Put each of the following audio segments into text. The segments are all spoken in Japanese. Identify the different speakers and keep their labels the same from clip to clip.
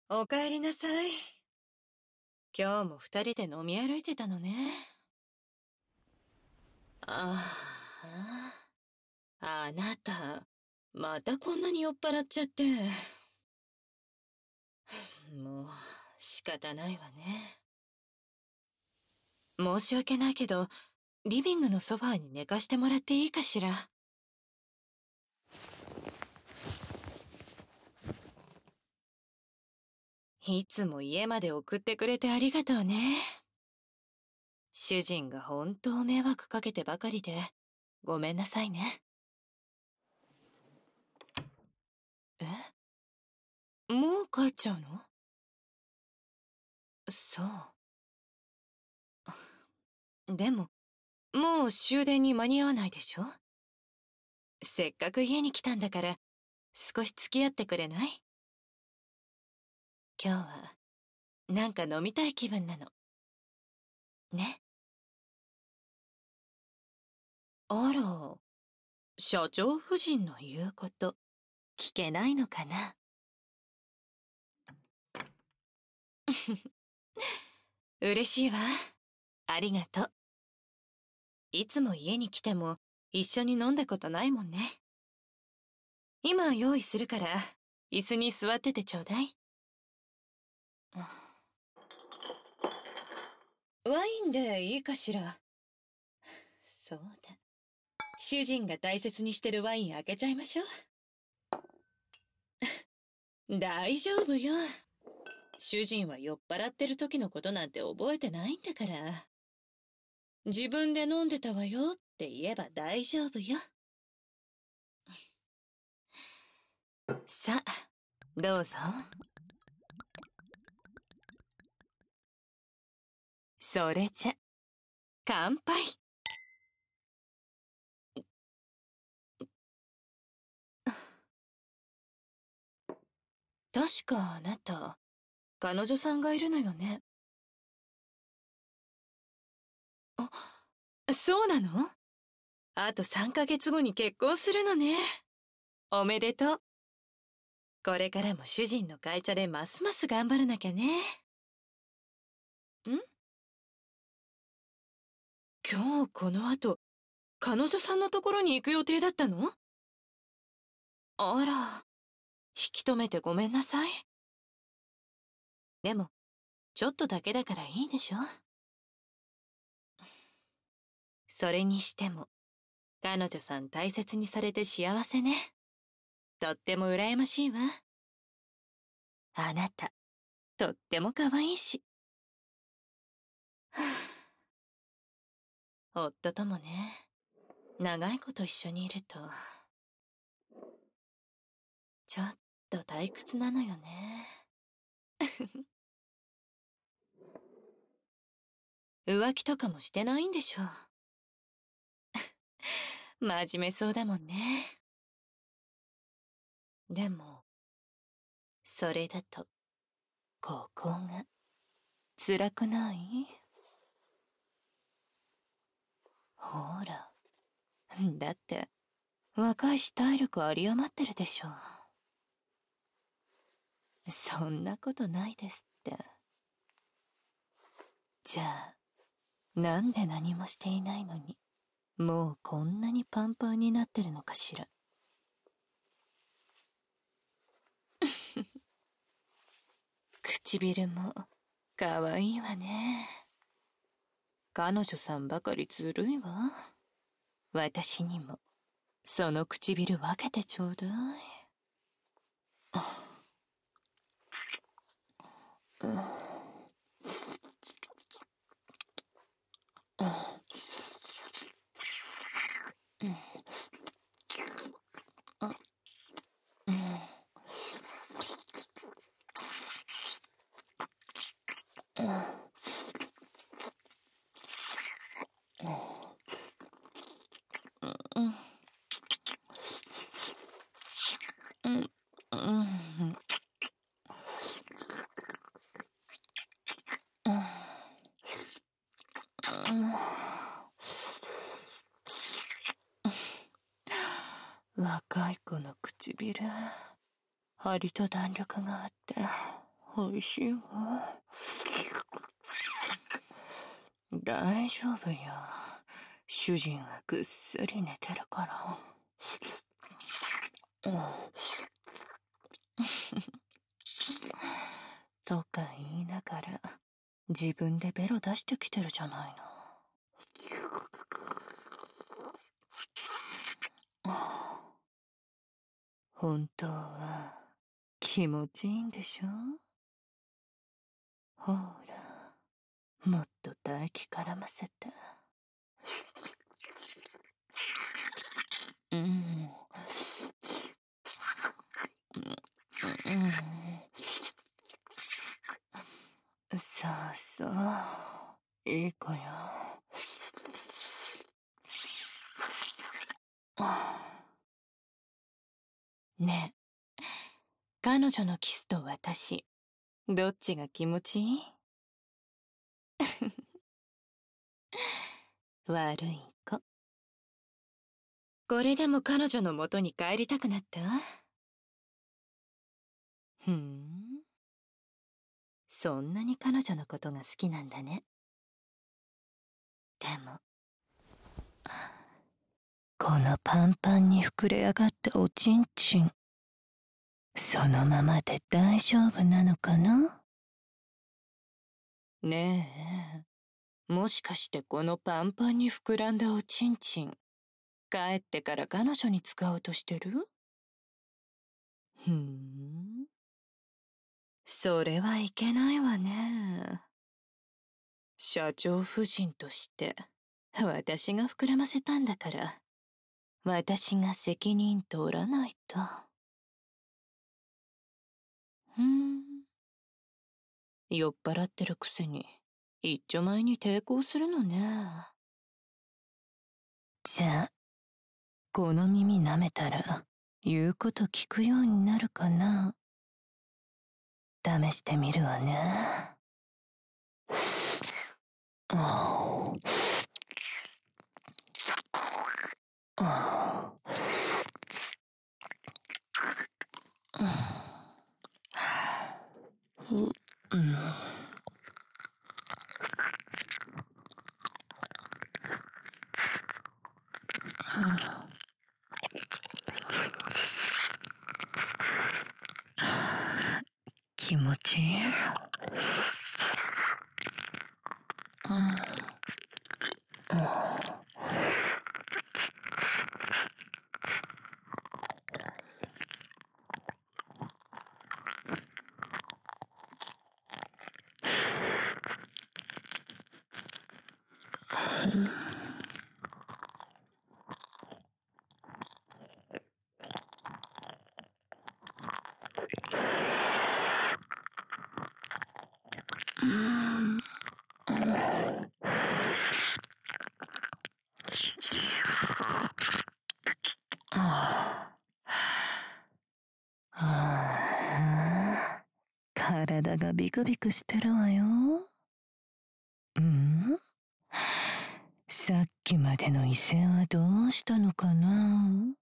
Speaker 1: おかえりなさい。今日も二人で飲み歩いてたのね。あなた、またこんなに酔っ払っちゃって。もう、仕方ないわね。申し訳ないけど、リビングのソファーに寝かしてもらっていいかしら。いつも家まで送ってくれてありがとうね。主人が本当迷惑かけてばかりで、ごめんなさいね。え？もう帰っちゃうの？そう。でも、もう終電に間に合わないでしょ？せっかく家に来たんだから、少し付き合ってくれない？今日は、なんか飲みたい気分なの。ね。あら、社長夫人の言うこと、聞けないのかな？嬉しいわ。ありがとう。いつも家に来ても一緒に飲んだことないもんね。今用意するから、椅子に座っててちょうだい。ワインでいいかしら。そうだ。主人が大切にしてるワイン開けちゃいましょう。大丈夫よ。主人は酔っ払ってる時のことなんて覚えてないんだから。自分で飲んでたわよって言えば大丈夫よ。さあ、どうぞ。それじゃ、乾杯。確かあなた、彼女さんがいるのよね。あ、そうなの？あと3ヶ月後に結婚するのね。おめでとう。これからも主人の会社でますます頑張らなきゃね。今日この後、彼女さんのところに行く予定だったの？あら、引き止めてごめんなさい。でも、ちょっとだけだからいいでしょ？それにしても、彼女さん大切にされて幸せね。とっても羨ましいわ。あなた、とっても可愛いし。はあ、夫ともね、長いこと一緒にいると、ちょっと退屈なのよね。浮気とかもしてないんでしょ？真面目そうだもんね。でも、それだと、ここが、辛くない？ほら。だって、若いし体力有り余ってるでしょ。そんなことないですって。じゃあ、なんで何もしていないのに、もうこんなにパンパンになってるのかしら。唇も、かわいいわね。彼女さんばかりずるいわ。私にも、その唇分けてちょうだい。若い子の唇、張りと弾力があって、 おいしいわ。大丈夫よ。主人はぐっすり寝てるから。とか言いながら、自分でベロ出してきてるじゃないの。本当は気持ちいいんでしょ？ほら、もっと唾液絡ませて。うん。そうそう。いい子よ。ねえ、彼女のキスと私、どっちが気持ちいい？悪い子。これでも彼女の元に帰りたくなった？ふん。そんなに彼女のことが好きなんだね。でも、このパンパンに膨れ上がったおちんちん、そのままで大丈夫なのかな？ねえ、もしかしてこのパンパンに膨らんだおちんちん、帰ってから彼女に使おうとしてる？ふん。それはいけないわね。社長夫人として、私が膨らませたんだから、私が責任取らないと。酔っ払ってるくせに、一丁前に抵抗するのね。じゃあ、この耳舐めたら、言うこと聞くようになるかな。試してみるわね。気持ちいい。体がビクビクしてるわよ。さっきまでの威勢はどうしたのかな？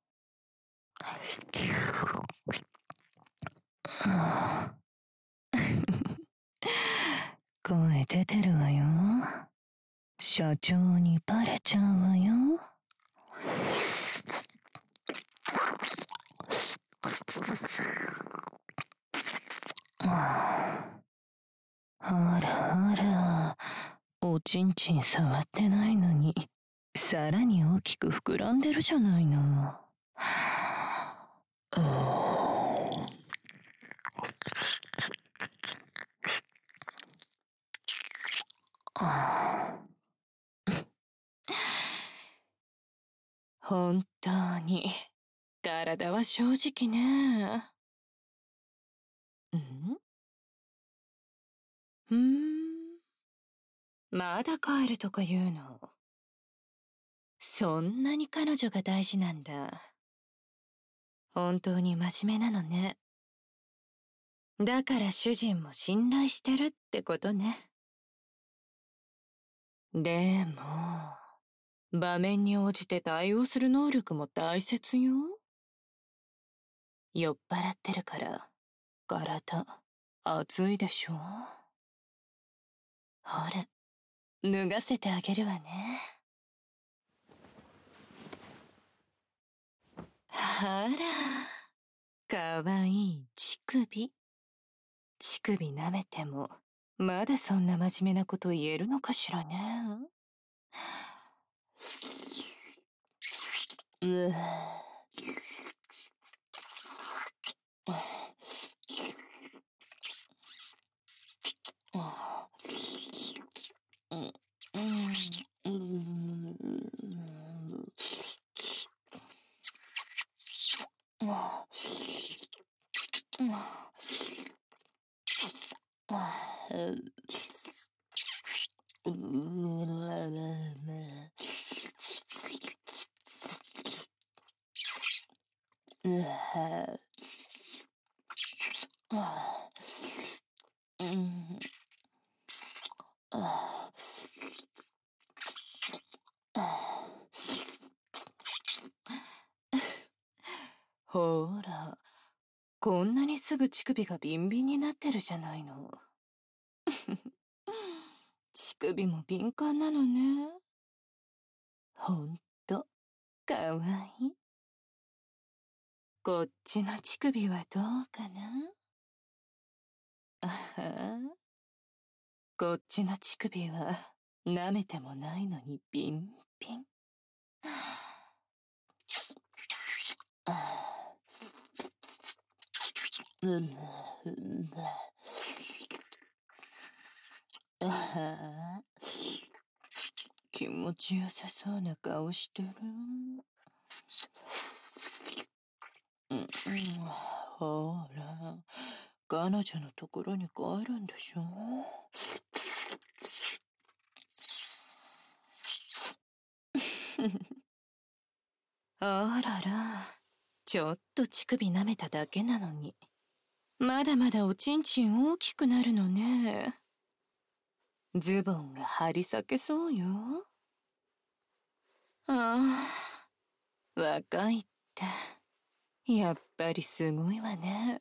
Speaker 1: 声出てるわよ。社長にバレちゃうわよ。あらあら、おちんちん触ってないのに、さらに大きく膨らんでるじゃないの。本当に、体は正直ね。まだ帰るとか言うの？そんなに彼女が大事なんだ。本当に真面目なのね。だから主人も信頼してるってことね。でも、場面に応じて対応する能力も大切よ。酔っ払ってるから、体、 暑いでしょ。ほら、脱がせてあげるわね。あら、かわいい乳首。乳首舐めても、まだそんな真面目なこと言えるのかしらね。うほら、こんなにすぐ乳首がビンビンになってるじゃないの。乳首も敏感なのね。ほんと、かわいい。こっちの乳首はどうかな。あはこっちの乳首は舐めてもないのにビンビン。気持ちよさそうな顔してる。ほら、彼女のところに帰るんでしょ。あらら、ちょっと乳首舐めただけなのに、まだまだおちんちん大きくなるのね。ズボンが張り裂けそうよ。ああ、若いって、やっぱりすごいわね。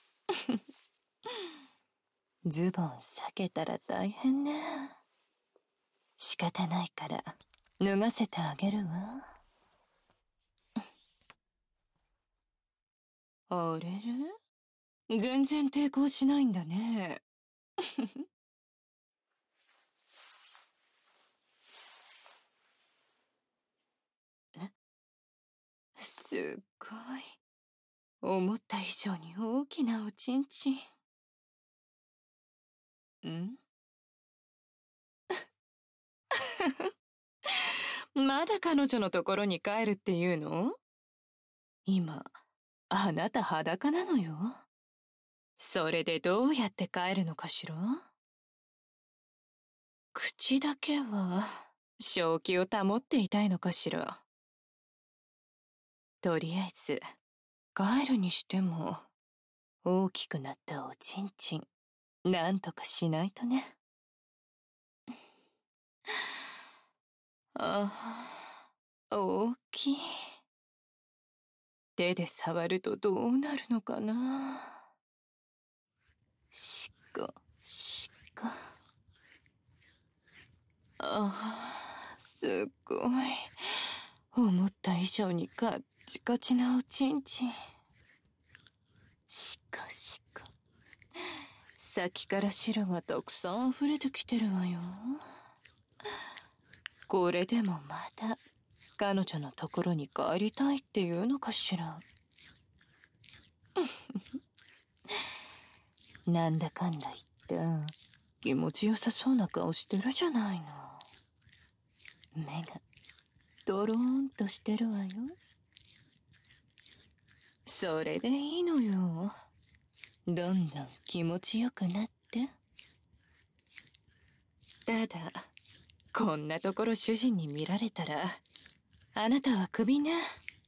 Speaker 1: ズボン裂けたら大変ね。仕方ないから脱がせてあげるわ。あれれ、全然抵抗しないんだね。すっごい。思った以上に大きなおちんちん。んまだ彼女のところに帰るっていうの？今、あなた裸なのよ。それでどうやって帰るのかしら？口だけは、正気を保っていたいのかしら。とりあえず、帰るにしても、大きくなったおちんちん、なんとかしないとね。ああ、大きい。手で触るとどうなるのかな。しこ、しこ。ああ、すごい。思った以上にカッチカチなおちんちん。しこしこ。先から汁がたくさん溢れてきてるわよ。これでもまだ彼女のところに帰りたいっていうのかしら。なんだかんだ言って気持ちよさそうな顔してるじゃないの。目がドローンとしてるわよ。それでいいのよ。どんどん気持ちよくなって。ただ、こんなところ主人に見られたら、あなたはクビね。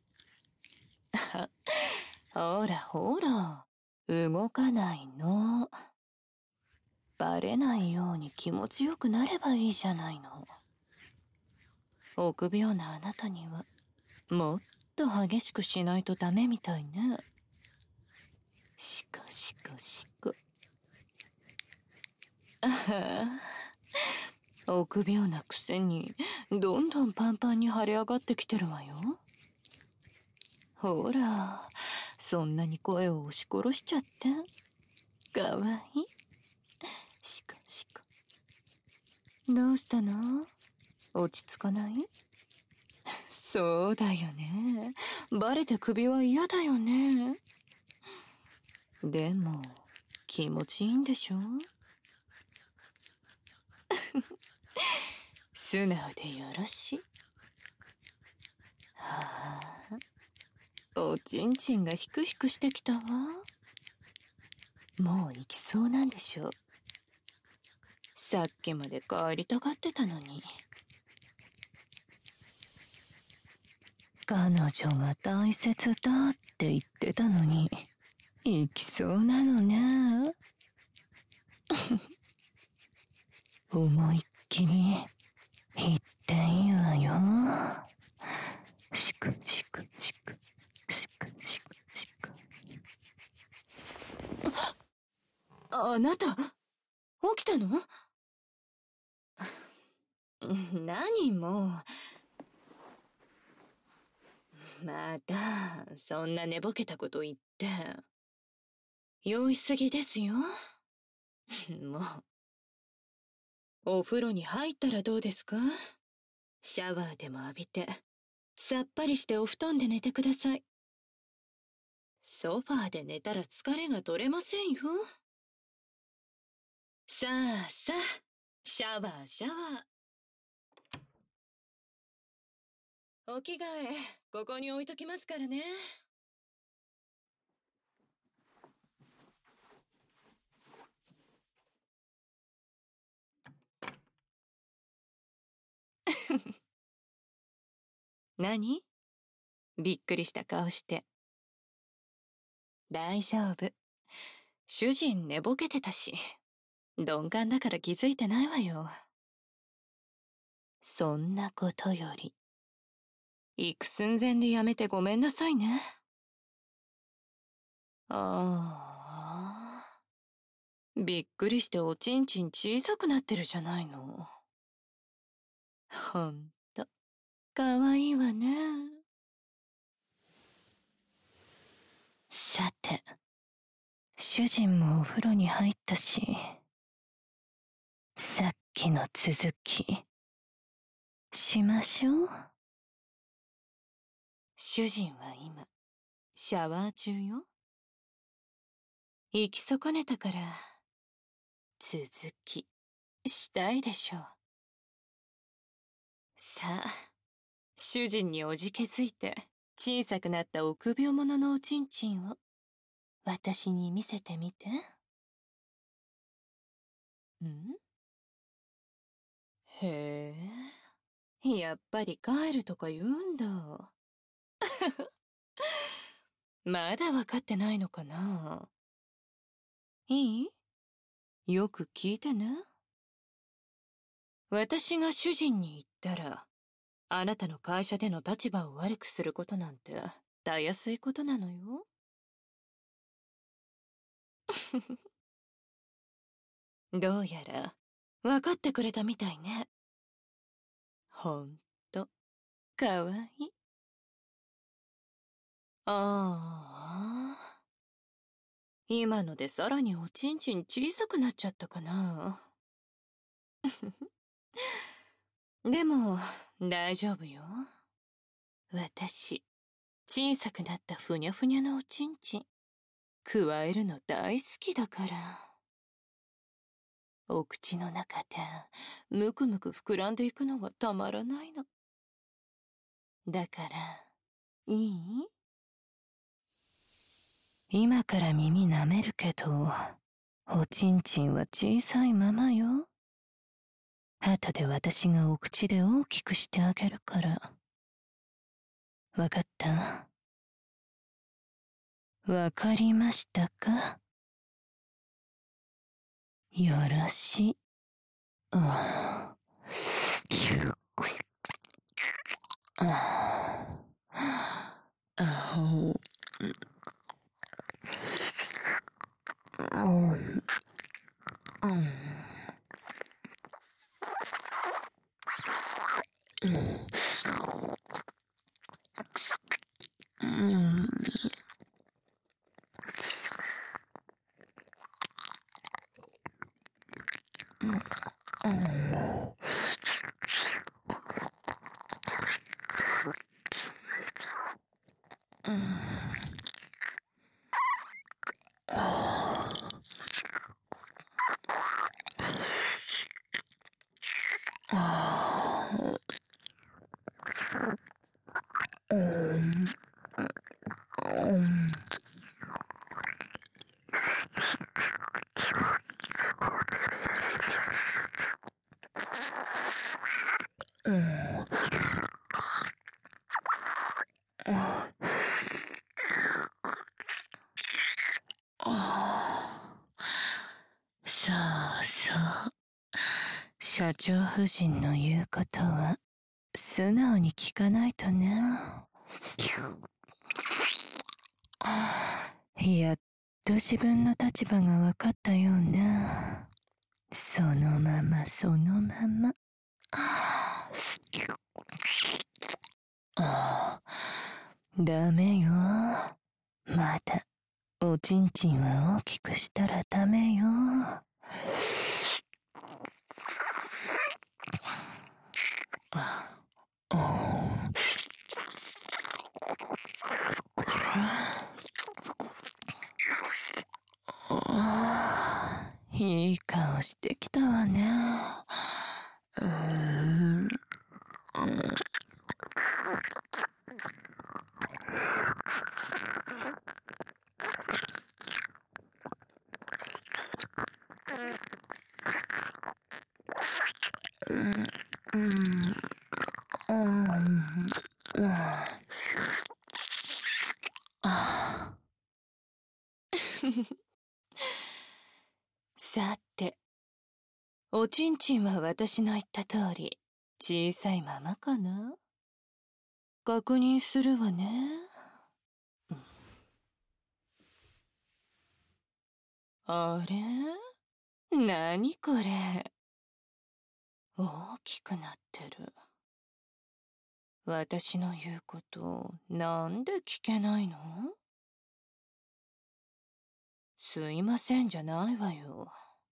Speaker 1: ほらほら、動かないの。バレないように気持ちよくなればいいじゃないの。臆病なあなたには、もっと激しくしないとダメみたいね。しこしこしこ。 臆病なくせにどんどんパンパンに腫れ上がってきてるわよ。ほら、そんなに声を押し殺しちゃってかわいい。しかしか。どうしたの？落ち着かない？そうだよね。バレて首は嫌だよね。でも気持ちいいんでしょ？素直でよろしい。はあ、おちんちんがヒクヒクしてきたわ。もう行きそうなんでしょ？さっきまで帰りたがってたのに。彼女が大切だって言ってたのに、行きそうなのね。思いっきり言っていいわよ。しくしくしくしくしくしく。あなた、起きたの？何もう。またそんな寝ぼけたこと言って。酔いすぎですよ。もうお風呂に入ったらどうですか？シャワーでも浴びてさっぱりしてお布団で寝てください。ソファーで寝たら疲れが取れませんよ。さあさあ、シャワーシャワー。お着替えここに置いときますからね。何？びっくりした顔して。大丈夫。主人寝ぼけてたし、鈍感だから気づいてないわよ。そんなことより、行く寸前でやめてごめんなさいね。ああ、びっくりしておちんちん小さくなってるじゃないの。ほんと、かわいいわね。さて、主人もお風呂に入ったし、さっきの続き、しましょう。主人は今、シャワー中よ。行き損ねたから、続き、したいでしょう。さあ、主人におじけづいて、小さくなった臆病者のおちんちんを、私に見せてみて。ん？へえ、やっぱり帰るとか言うんだ。まだ分かってないのかな？いい？よく聞いてね。私が主人に言ったら、あなたの会社での立場を悪くすることなんて、たやすいことなのよ。どうやら、分かってくれたみたいね。ほんと、かわいい。ああ。今のでさらにおちんちん小さくなっちゃったかな。でも、大丈夫よ。私、小さくなったふにゃふにゃのおちんちん、くわえるの大好きだから。お口の中で、むくむく膨らんでいくのがたまらないの。だから、いい？今から耳舐めるけど、おちんちんは小さいままよ。後で私がお口で大きくしてあげるから。わかった？わかりましたか？よろしい。あああうん。 そうそう。社長夫人の言うことは素直に聞かないとね。やっと自分の立場が分かったようね。そのままそのまま。ダメよ。まだおちんちんは大きくしたらダメよ。いい顔してきたわね。さて、おちんちんは私の言った通り小さいままかな。確認するわね。あれ？なにこれ？大きくなってる。私の言うことなんで聞けないの？すいませんじゃないわよ。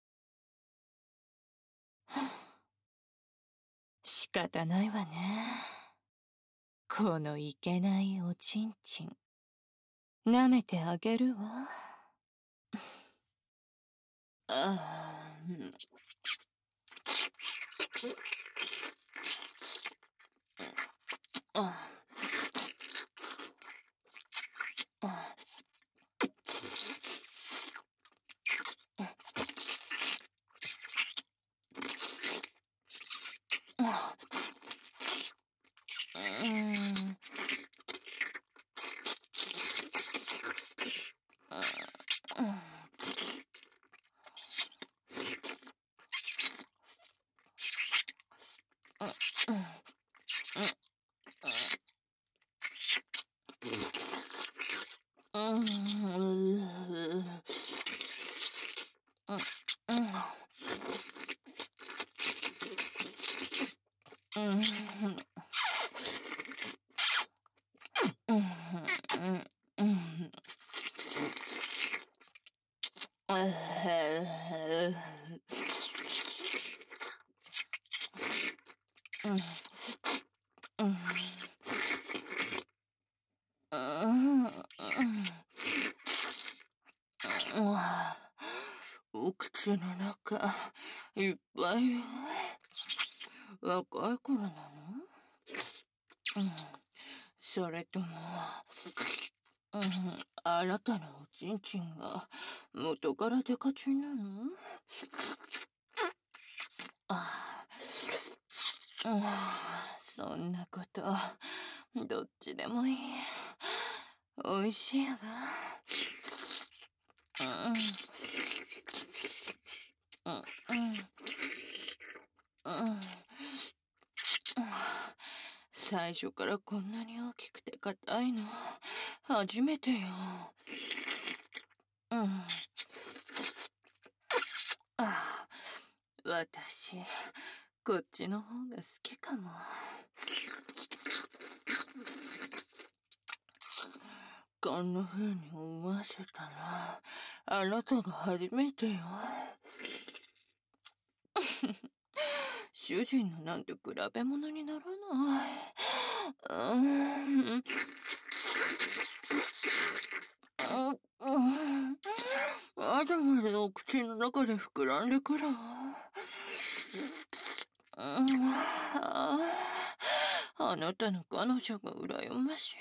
Speaker 1: 仕方ないわね。このいけないおちんちん舐めてあげるわ。お口の中いっぱいよ。若い頃なの？それとも、あなたのおちんちんが元からデカチンなの？そんなこと、どっちでもいい。おいしいわ。最初からこんなに大きくて硬いの初めてよ。私こっちの方が好きかも。
Speaker 2: こんな風に思わせたら、あなたが初めてよ。主人のなんて比べ物にならない。まだまだお口の中で膨らんでくるわ。あなたの彼女が羨ましい。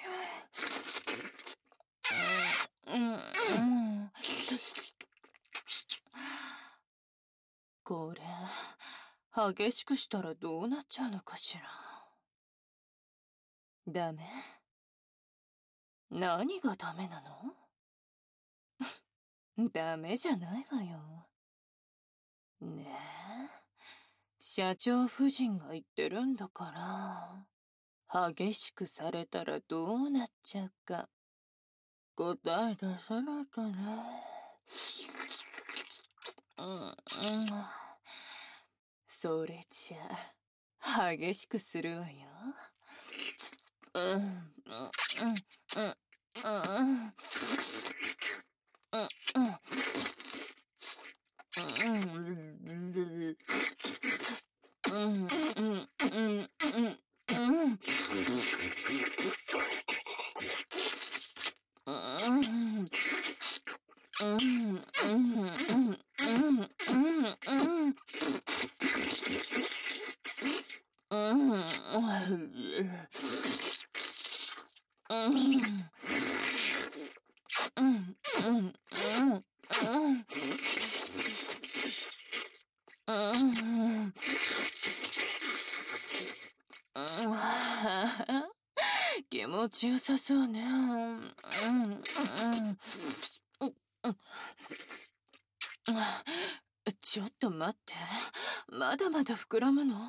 Speaker 2: これ、激しくしたらどうなっちゃうのかしら。ダメ？何がダメなの？ダメじゃないわよ。ねえ、社長夫人が言ってるんだから、激しくされたらどうなっちゃうか、答え出さないとね。それじゃ、激しくするわよ。気持ちよさそうね。ちょっと待って。まだまだ膨らむの？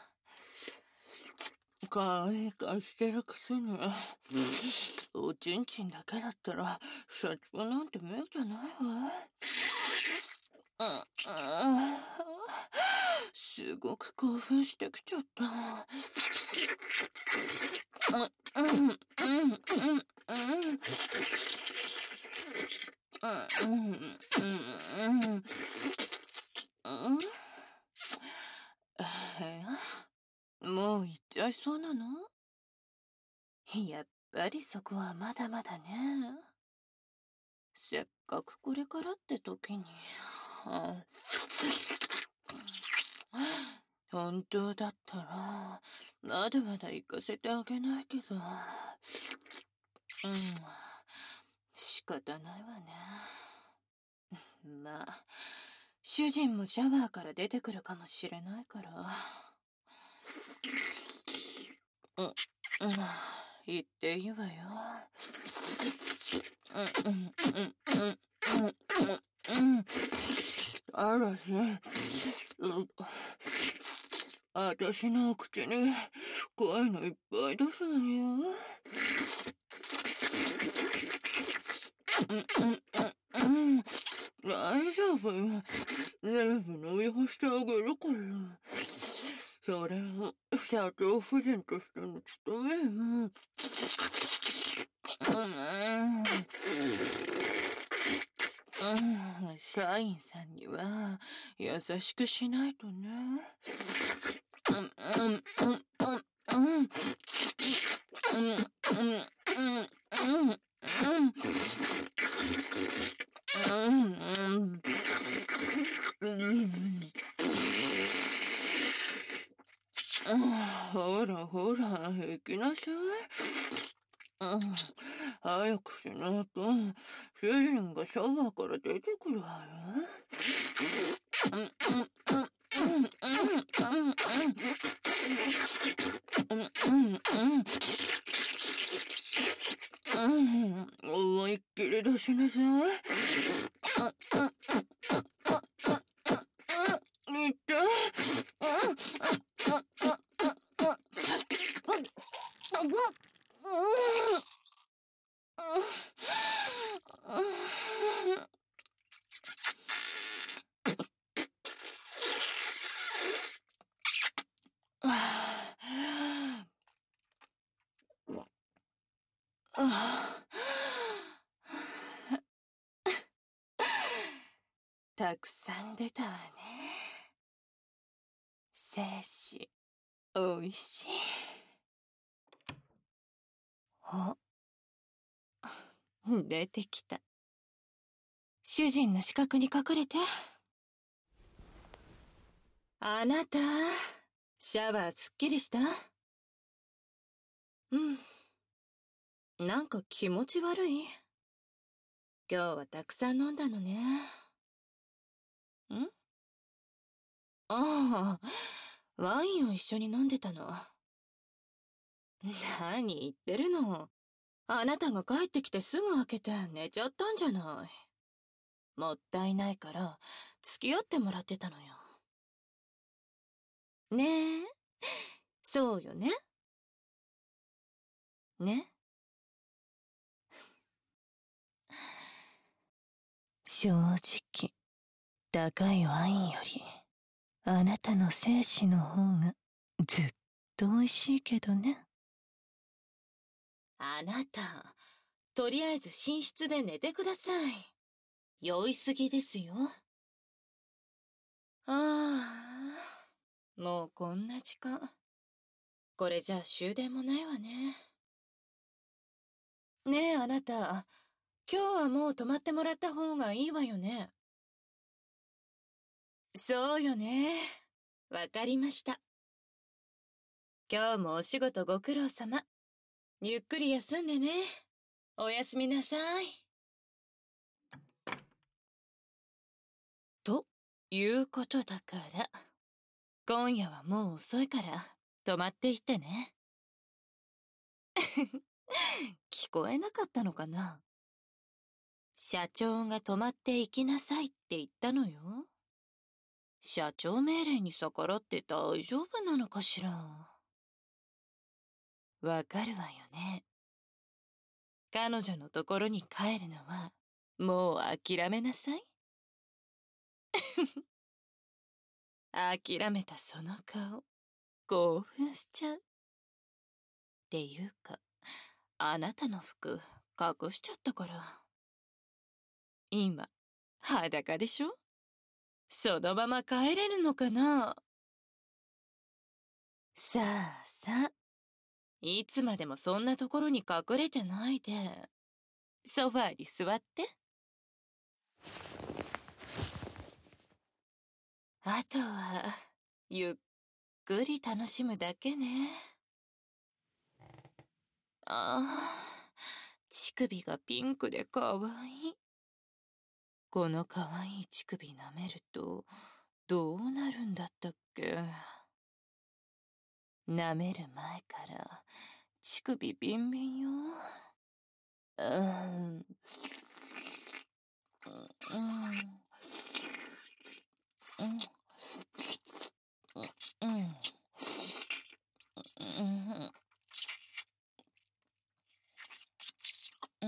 Speaker 2: 可愛い顔してるくせに。おちんちんだけだったら、社長なんて目じゃないわ。すごく興奮してきちゃった。もう行っちゃいそうなの？やっぱりそこはまだまだね。せっかくこれからって時に。本当だったら、まだまだ行かせてあげないけど。仕方ないわね。まあ、主人もシャワーから出てくるかもしれないから。言っていいわよ。あらし、私のお口に怖いのいっぱい出すのよ。大丈夫よ。全部飲み干してあげるから。それも社長夫人としての務めよ。社員さんには優しくしないとね。ほらほら、行きなさい。早くしないと、主人がシャワーから出てくるわよ。思いっきり出しなさい。いった。 たくさん出たわね。精子、おいしい。あ、出てきた。主人の死角に隠れて。あなた、シャワーすっきりした？うん。なんか気持ち悪い。今日はたくさん飲んだのね。ん？ああ、ワインを一緒に飲んでたの。何言ってるの。あなたが帰ってきてすぐ開けて寝ちゃったんじゃない。もったいないから付き合ってもらってたのよ。ねえ、そうよね。ね。正直、高いワインよりあなたの精子の方がずっと美味しいけどね。あなた、とりあえず寝室で寝てください。酔いすぎですよ。ああ、もうこんな時間。これじゃ終電もないわね。ねえあなた、今日はもう泊まってもらった方がいいわよね。そうよね。わかりました。今日もお仕事ご苦労様。ゆっくり休んでね。おやすみなさい。ということだから、今夜はもう遅いから泊まっていってね。聞こえなかったのかな。社長が泊まって行きなさいって言ったのよ。社長命令に逆らって大丈夫なのかしら。わかるわよね。彼女のところに帰るのはもう諦めなさい。諦めたその顔、興奮しちゃう。っていうか、あなたの服隠しちゃったから。今、裸でしょ？そのまま帰れるのかな？さあさあ、いつまでもそんなところに隠れてないで、ソファーに座って。あとは、ゆっくり楽しむだけね。ああ、乳首がピンクでかわいい。このかわいい乳首舐めると、どうなるんだったっけ。舐める前から乳首ビンビンよ。うん。うん。うん。うん。うん。うん。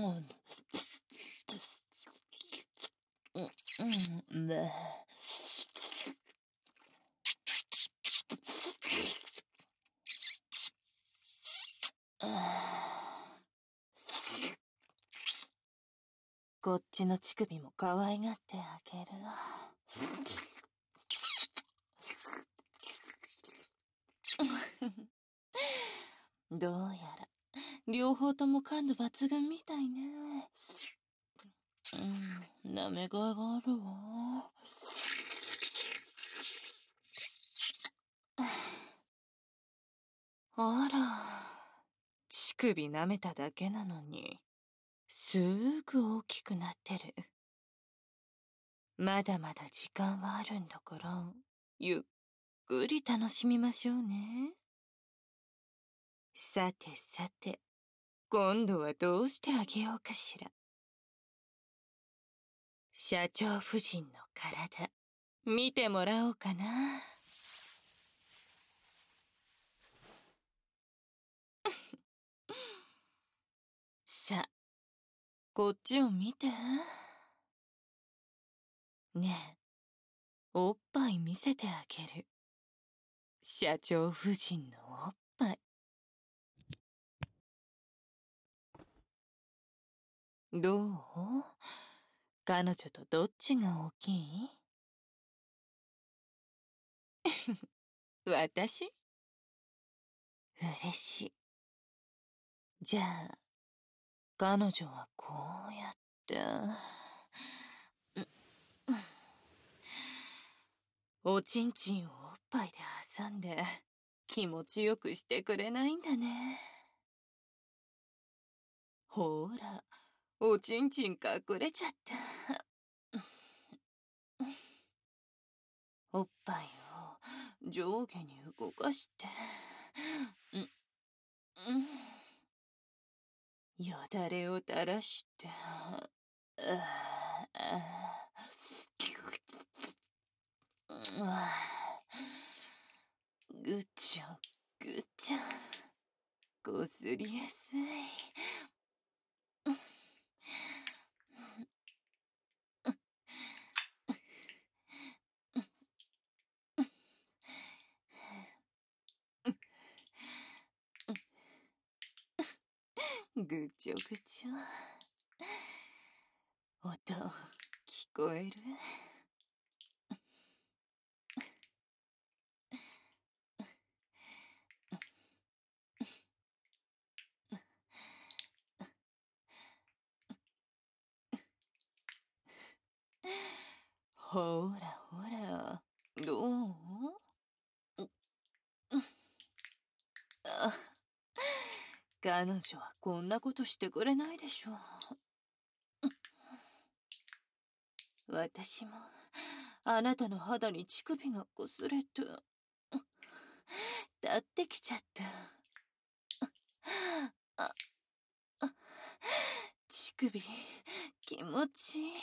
Speaker 2: うん。で。こっちの乳首も可愛がってあげる。どうやら両方とも感度抜群みたいね。舐めがいがあるわ。あら、乳首舐めただけなのに、すぐ大きくなってる。まだまだ時間はあるんだから、ゆっくり楽しみましょうね。さてさて、今度はどうしてあげようかしら。社長夫人の体、見てもらおうかな。さあ、こっちを見て。ねえ、おっぱい見せてあげる。社長夫人のおっぱい。どう？彼女とどっちが大きい？ 私？嬉しい。じゃあ、彼女はこうやって、おちんちんをおっぱいで挟んで気持ちよくしてくれないんだね。ほら、おちんちん隠れちゃった。おっぱいを上下に動かして、よだれを垂らして、ぐちょぐちょ、こすりやすい。ぐちょぐちょ。音、聞こえる？ほらほら、どう？あ、彼女はこんなことしてくれないでしょ。私もあなたの肌に乳首が擦れて立ってきちゃった。あ、乳首気持ちいい。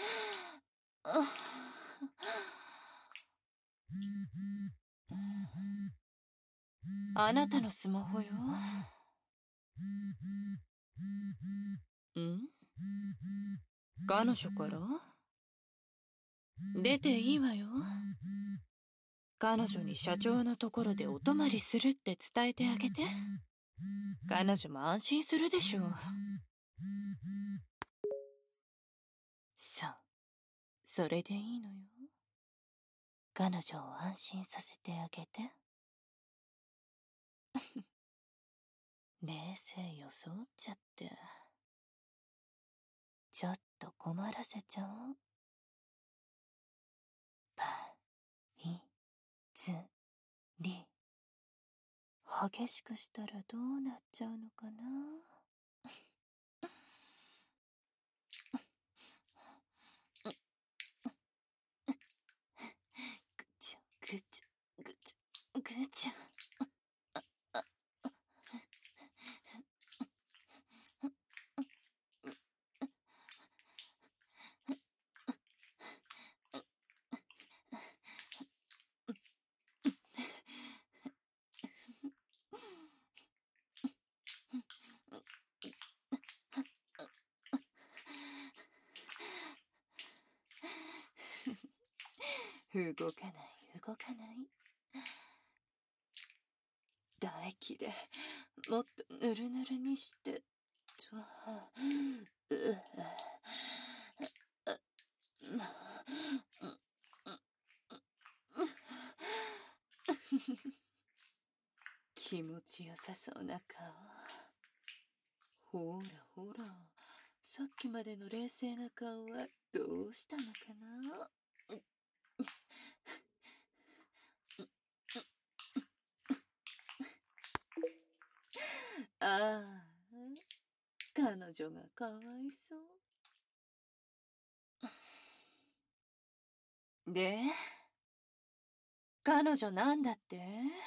Speaker 2: あなたのスマホよ。ん？彼女から？出ていいわよ。彼女に社長のところでお泊まりするって伝えてあげて。彼女も安心するでしょう。そう、それでいいのよ。彼女を安心させてあげて。冷静装っちゃって。ちょっと困らせちゃおう。パイズリ。激しくしたらどうなっちゃうのかな。ぐちょぐちょぐちょぐちょ。動かない動かない。唾液でもっとぬるぬるにしてと。気持ちよさそうな顔。ほらほら、さっきまでの冷静な顔はどうしたのかな。ああ、彼女がかわいそう。で、彼女なんだって？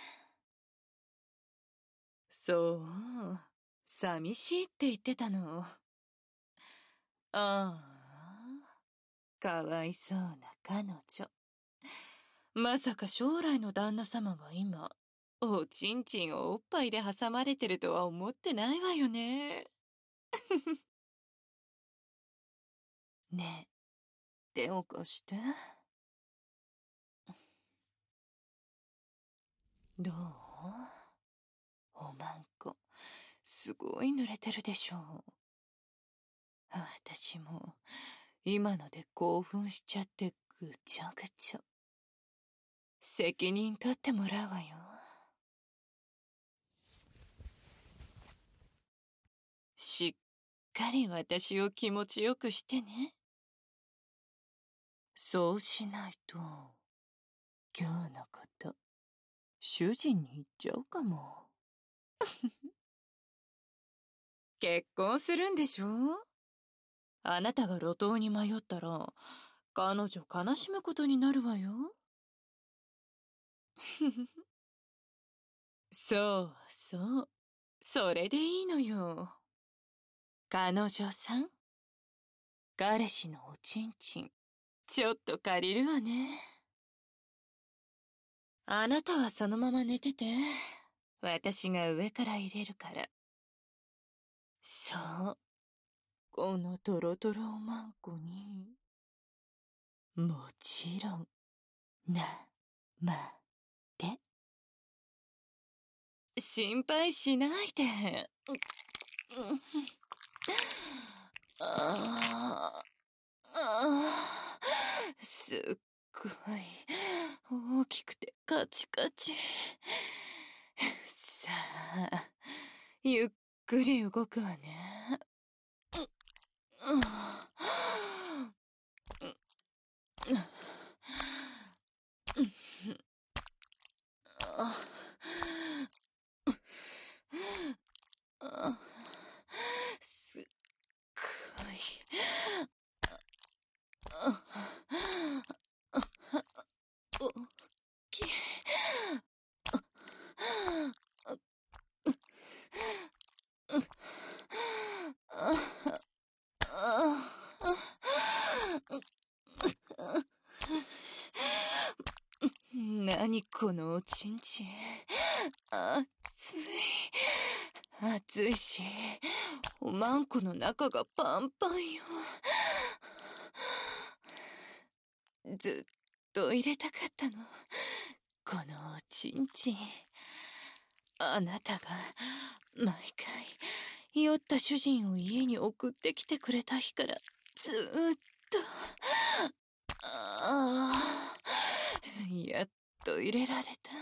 Speaker 2: そう、寂しいって言ってたの。ああ、かわいそうな彼女。まさか将来の旦那様が今、おちんちんをおっぱいで挟まれてるとは思ってないわよね。ねえ、手を貸して。どう？おまんこ、すごい濡れてるでしょう。私も、今ので興奮しちゃってぐちょぐちょ。 責任取ってもらうわよ。しっかり私を気持ちよくしてね。そうしないと、今日のこと、主人に言っちゃうかも。結婚するんでしょ？あなたが路頭に迷ったら、彼女悲しむことになるわよ。そうそう、それでいいのよ。彼女さん、彼氏のおちんちん、ちょっと借りるわね。あなたはそのまま寝てて、私が上から入れるから。そう、このトロトロおまんこに、もちろん、な、ま、で。心配しないで。すっごい大きくてカチカチ。さあ、ゆっくり動くわね。すっごい。大きい。何このおちんちん。熱い。熱いし、おまんこの中がパンパンよ。ずっと入れたかったの。このおちんちん。あなたが毎回酔った主人を家に送ってきてくれた日からずーっと。やっと入れられた。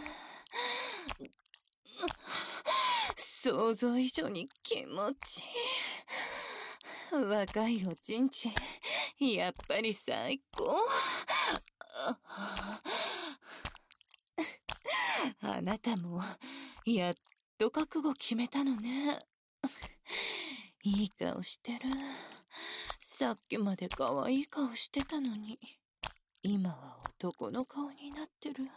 Speaker 2: 想像以上に気持ちいい。若いおちんちん、やっぱり最高。あなたもやっと覚悟決めたのね。いい顔してる。さっきまで可愛い顔してたのに、今は男の顔になってる。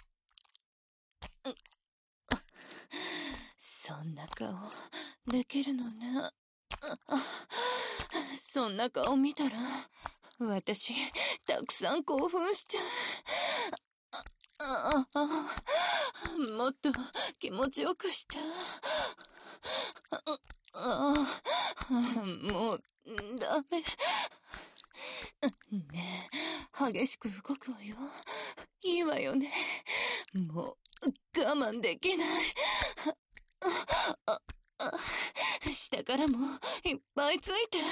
Speaker 2: そんな顔できるのね。そんな顔見たら私たくさん興奮しちゃう。もっと気持ちよくして。もうダメ。ねえ、激しく動くわよ。いいわよね。もう我慢できない。下からもいっぱいついて。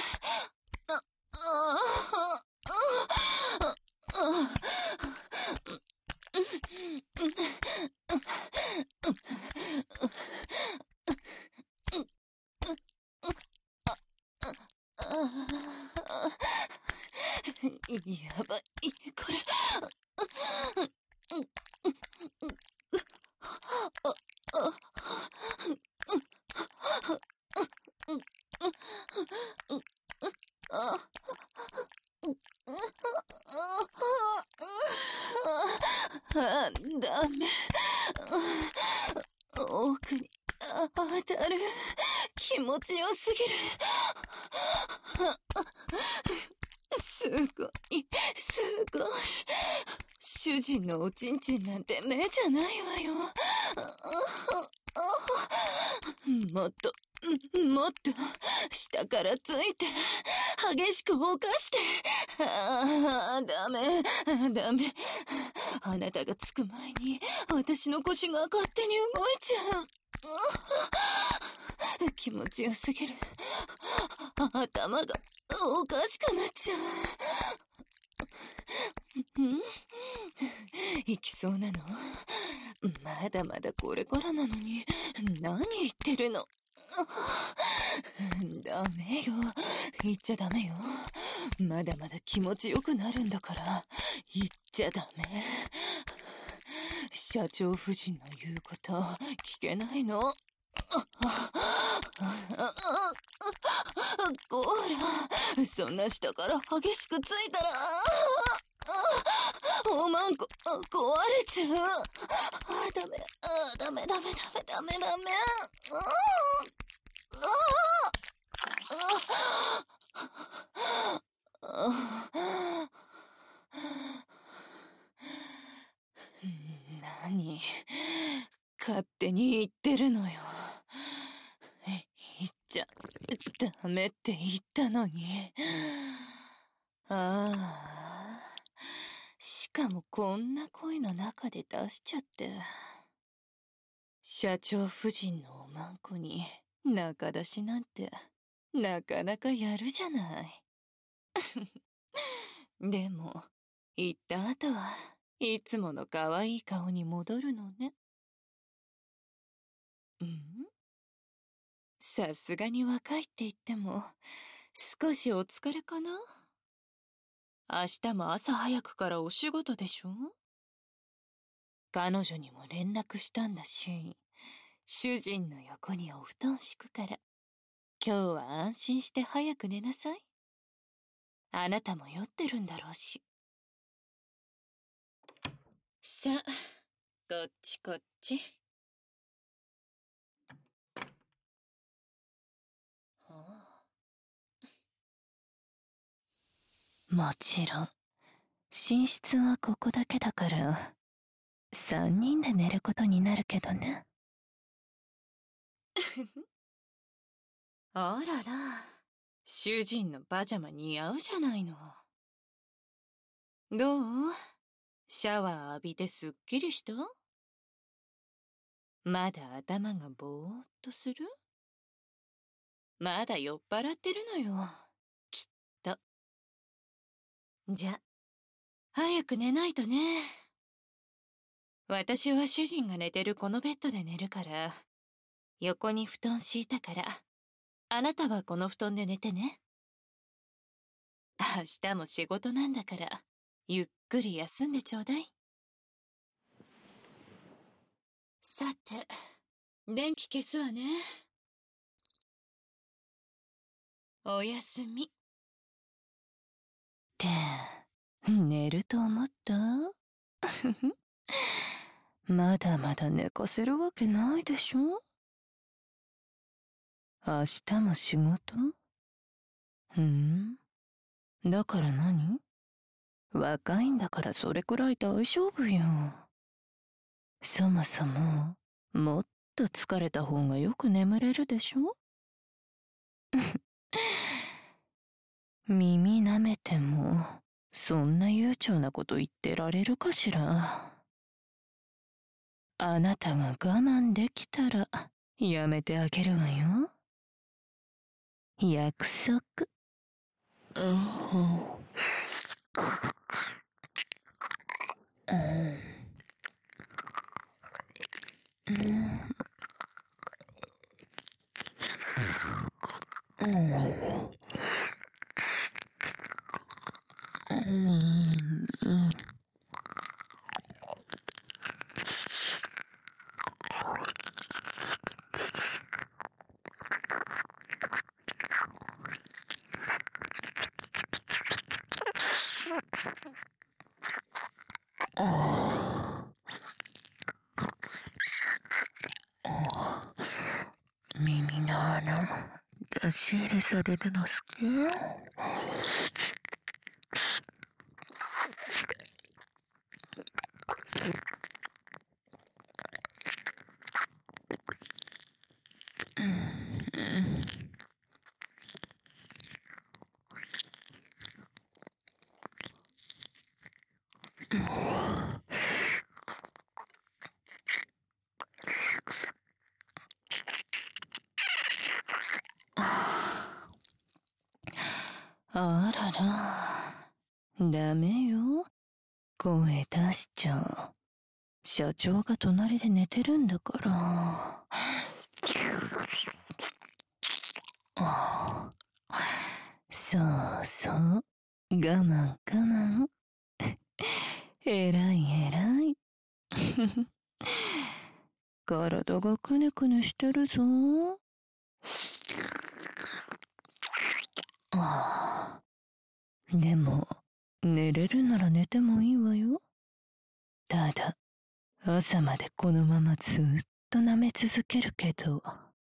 Speaker 2: やばい、これ。ダメ。奥に当たる。気持ちよすぎる。すごい、すごい。主人のおちんちんなんて目じゃないわよ。もっと、もっと、下からついて、激しく動かして。ダメ、ダメ。あなたがつく前に、私の腰が勝手に動いちゃう。気持ちよすぎる。頭がおかしくなっちゃう。 行きそうなの？まだまだこれからなのに、何言ってるの？ダメよ。言っちゃダメよ。まだまだ気持ちよくなるんだから、言っちゃダメ。社長夫人の言うこと聞けないの？こら、そんな下から激しくついたら、おまんこ壊れちゃう。ダメ、ダメダメダメダメダメ。何勝手に言ってるのよ。言っちゃダメって言ったのに。しかもこんな声の中で出しちゃって。社長夫人のおまんこに仲出しなんてなかなかやるじゃない。でも言った後はいつもの可愛い顔に戻るのね。さすがに若いって言っても少しお疲れかな？明日も朝早くからお仕事でしょ？彼女にも連絡したんだし、主人の横にお布団敷くから、今日は安心して早く寝なさい。あなたも酔ってるんだろうし。さあ、こっちこっち。もちろん、寝室はここだけだから、3人で寝ることになるけどね。あらら、主人のパジャマ似合うじゃないの。どう？シャワー浴びてすっきりした？まだ頭がぼーっとする？まだ酔っ払ってるのよ、きっと。じゃ、早く寝ないとね。私は主人が寝てるこのベッドで寝るから、横に布団敷いたから、あなたはこの布団で寝てね。明日も仕事なんだから、ゆっくり休んでちょうだい。さて、電気消すわね。おやすみ。って、寝ると思った？まだまだ寝かせるわけないでしょ？明日も仕事？だから何？若いんだからそれくらい大丈夫よ。そもそも、もっと疲れた方がよく眠れるでしょ？耳舐めても、そんな悠長なこと言ってられるかしら。あなたが我慢できたら、やめてあげるわよ。約束。耳の穴、出し入れされるの好き？あらら、ダメよ。 声出しちゃ。社長が隣で寝てるんだから。そうそう。我慢我慢。えらいえらい。体がくねくねしてるぞ。でも、寝れるなら寝てもいいわよ。ただ、朝までこのままずっと舐め続けるけど。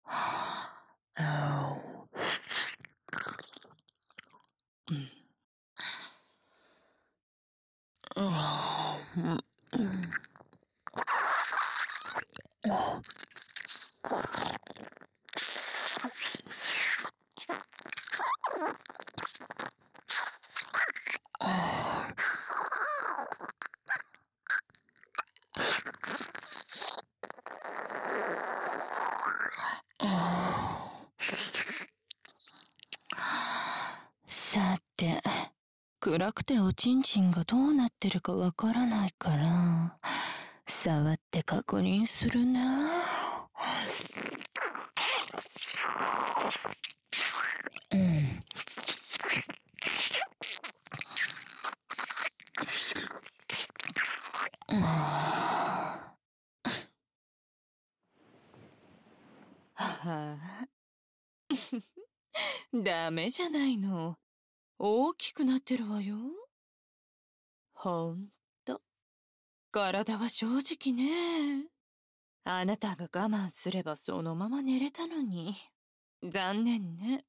Speaker 2: さて、暗くておちんちんがどうなってるかわからないから、触って確認するな。はあ、ダメじゃないの。大きくなってるわよ。ほんと。体は正直ね。あなたが我慢すればそのまま寝れたのに。残念ね。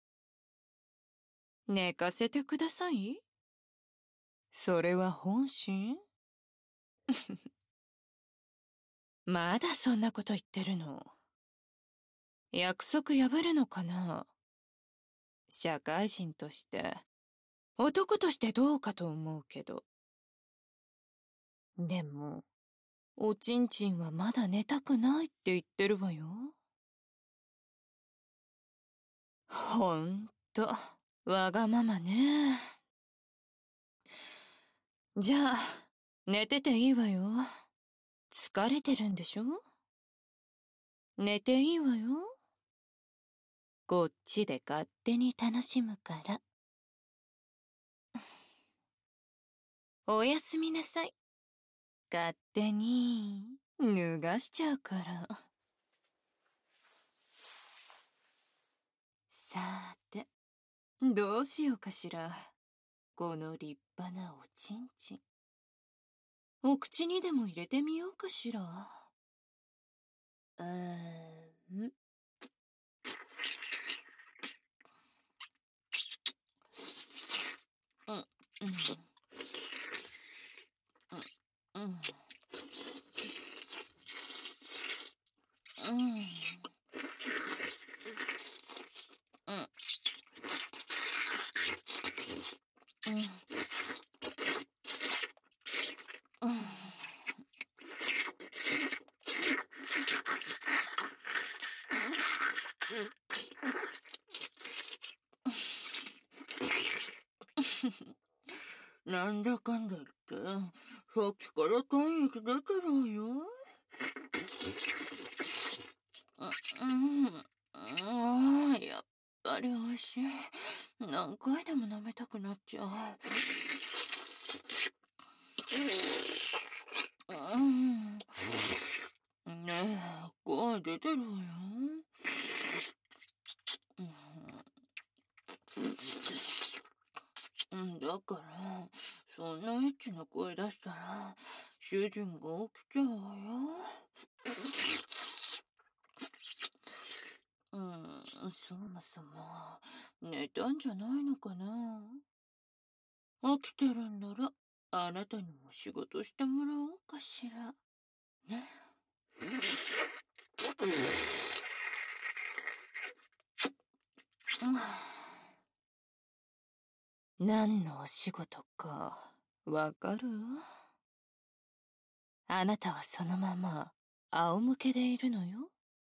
Speaker 2: 寝かせてください。それは本心？まだそんなこと言ってるの？約束破るのかな？社会人として、男としてどうかと思うけど。でも、おちんちんはまだ寝たくないって言ってるわよ。ほんと、わがままね。じゃあ、寝てていいわよ。疲れてるんでしょ？寝ていいわよ。こっちで勝手に楽しむから。おやすみなさい。勝手に脱がしちゃうから。さーて、どうしようかしら。この立派なおちんちん。お口にでも入れてみようかしら。ん？うん、うん、うん、うん、うん、うん、うん。なんだかんだ言って、さっきから体液出てるわよ。やっぱり美味しい。何回でも舐めたくなっちゃう。ねえ、声出てるわよ。だから、そんなエッチな声出したら、主人が起きちゃうわよ。そもそも、寝たんじゃないのかな？起きてるんなら、あなたにも仕事してもらおうかしら。ね。何のお仕事か、わかる？あなたはそのまま、仰向けでいるのよ。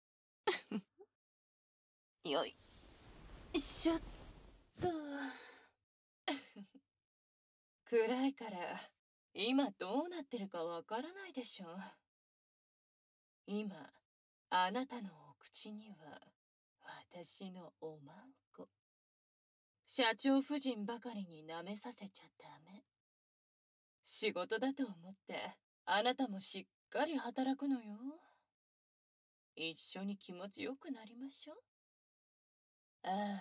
Speaker 2: よいしょっと。暗いから今どうなってるかわからないでしょ。今、あなたのお口には、私のおまんこ。社長夫人ばかりに舐めさせちゃダメ。仕事だと思って、あなたもしっかり働くのよ。一緒に気持ちよくなりましょう。ああ。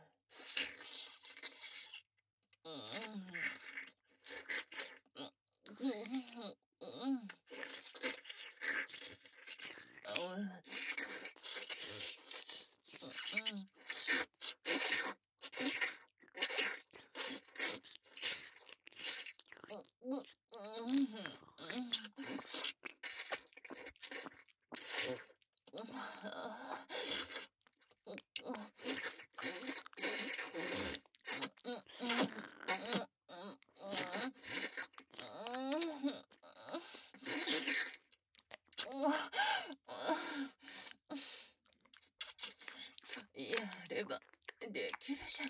Speaker 2: やればできるじゃない。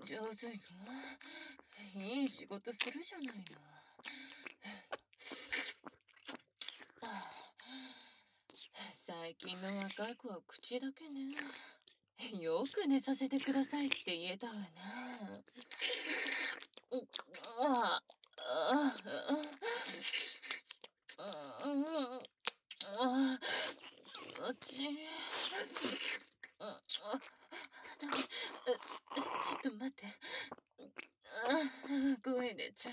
Speaker 2: 上手よ。いい仕事するじゃないの。最近の若い子は口だけね。よく寝させてくださいって言えたわね。気持ちいい。ちょっと待って。声出ちゃう。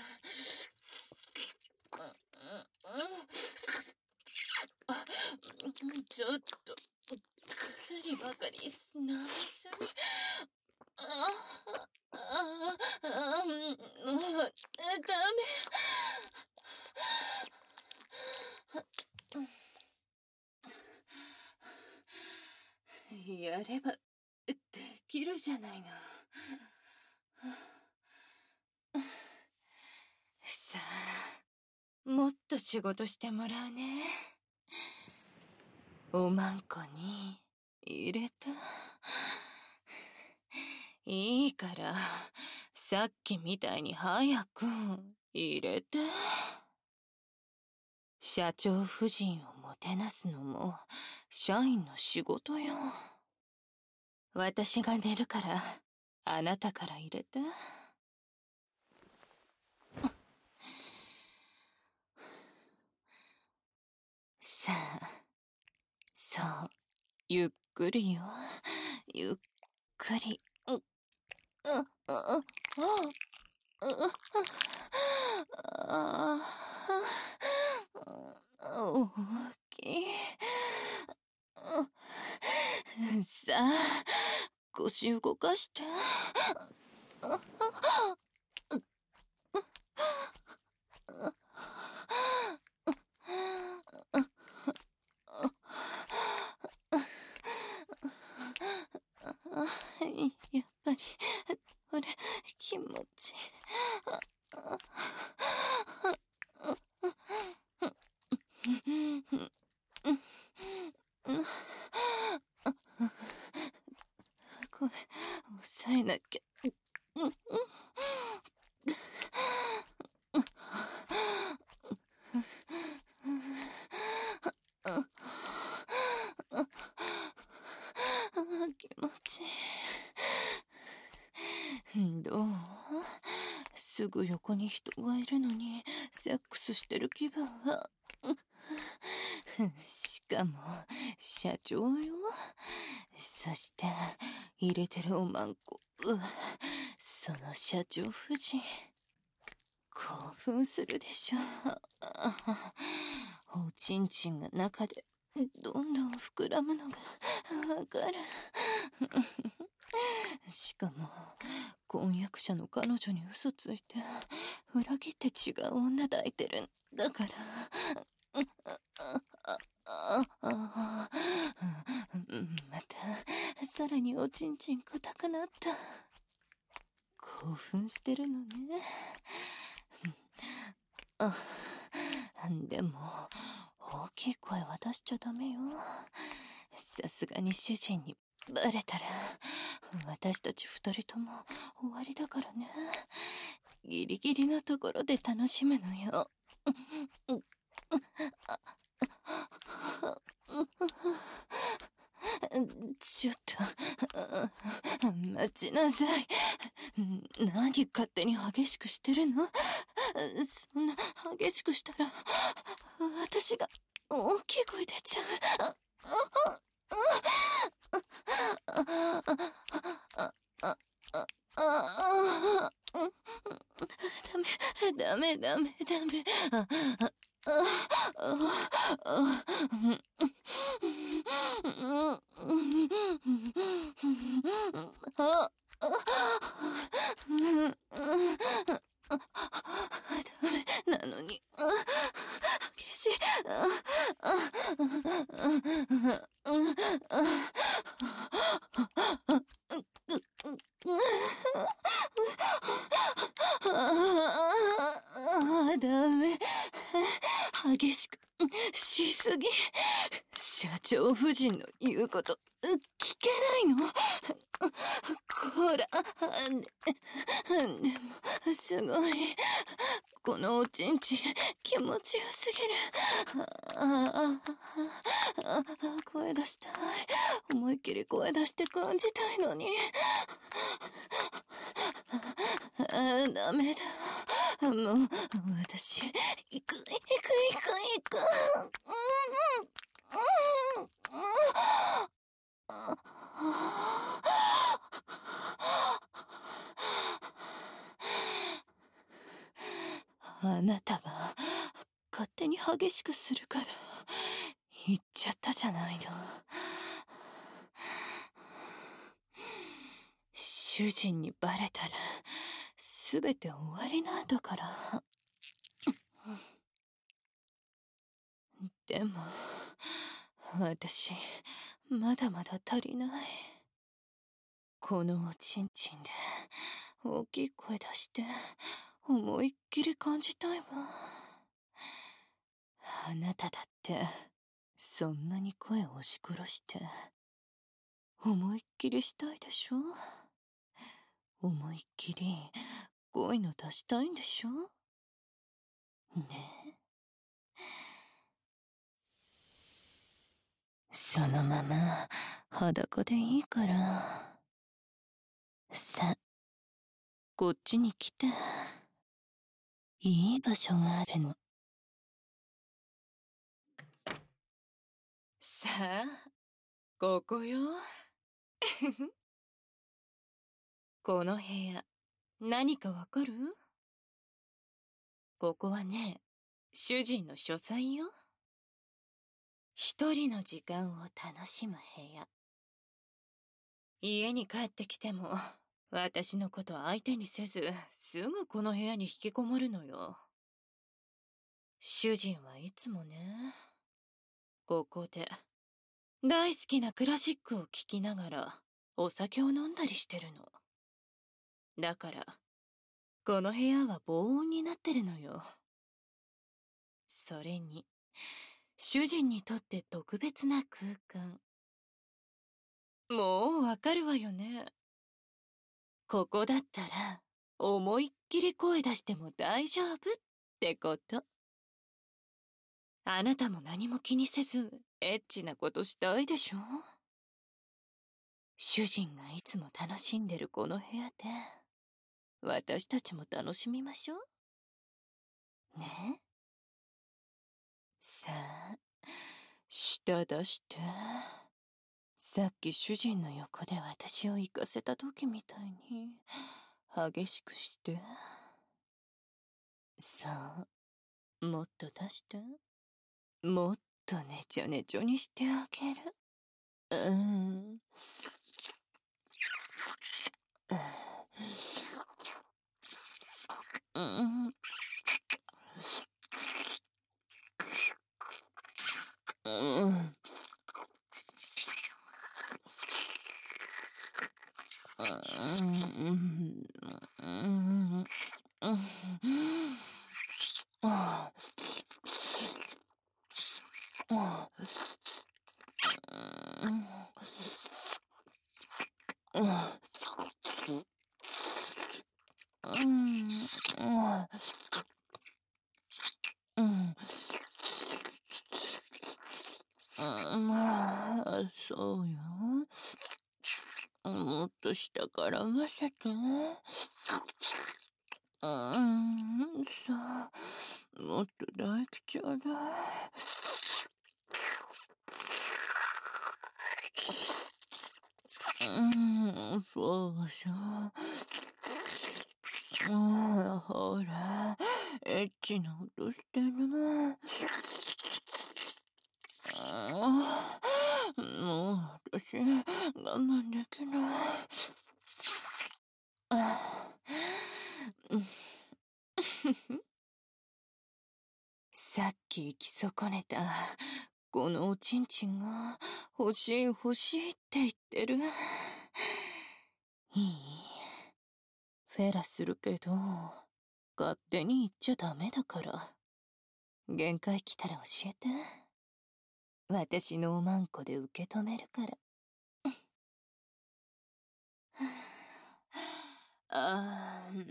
Speaker 2: ちょっと薬ばかり飲みすぎ。ダメ。やればできるじゃないの。さあ、もっと仕事してもらうね。おまんこに入れた。いいから、さっきみたいに早く入れて。社長夫人をもてなすのも社員の仕事よ。私が寝るからあなたから入れて。さあ、そう、ゆっくりよ。ゆっくり。大きい。さあ、腰動かして。やっぱりこれ気持ちこれ抑えなきゃ。気持ちいい。どう？すぐ横に人がいるのにセックスしてる気分は。しかも社長よ。そして入れてるおまんこ、その社長夫人興奮するでしょ。おちんちんが中でどんどん膨らむのがわかる。しかも婚約者の彼女に嘘ついて裏切って違う女抱いてるんだから。またさらにおちんちん硬くなった。興奮してるのね。でも大きい声は出しちゃダメよ。さすがに主人にバレたら私たち二人とも終わりだからね。 ギリギリのところで楽しむのよ。ちょっと、待ちなさい。何勝手に激しくしてるの？そんな激しくしたら、私が大きい声出ちゃう。ダメ。なのに、激しい。ダメ。激しくしすぎ。社長夫人の言うこと聞けないの？こら。でもすごい。このおちんちん気持ちよすぎる。声出したい。思いっきり声出して感じたいのに。ダメだ。もう私行く。あなたが勝手に激しくするから言っちゃったじゃないの。主人にバレたらすべて終わりなんだから。でも私まだまだ足りない。このおちんちんで大きい声出して思いっきり感じたいわ。あなただってそんなに声を押し殺して思いっきりしたいでしょ？思いっきり声の出したいんでしょ？ね。そのまま裸でいいから。さ、こっちに来て。いい場所があるの。さあ、ここよ。この部屋、何かわかる？ここはね、主人の書斎よ。一人の時間を楽しむ部屋。家に帰ってきても、私のこと相手にせず、すぐこの部屋に引きこもるのよ。主人はいつもね、ここで、大好きなクラシックを聴きながら、お酒を飲んだりしてるの。だから、この部屋は防音になってるのよ。それに、主人にとって特別な空間。もうわかるわよね。ここだったら、思いっきり声出しても大丈夫ってこと。あなたも何も気にせず、エッチなことしたいでしょ？主人がいつも楽しんでるこの部屋で、私たちも楽しみましょう。ね？さあ、舌出して。さっき主人の横で私を行かせた時みたいに、激しくして。そう、もっと出して。もっとねちょねちょにしてあげる。 と下からませて。さあ、もっと唾液ちょうだい。そうそう。ほら、エッチな音してる。もう、私、我慢できない。さっき行き損ねた、このおちんちんが、欲しい欲しいって言ってる。いい？フェラするけど、勝手に言っちゃダメだから。限界来たら教えて。私のおまんこで受け止めるから。あー、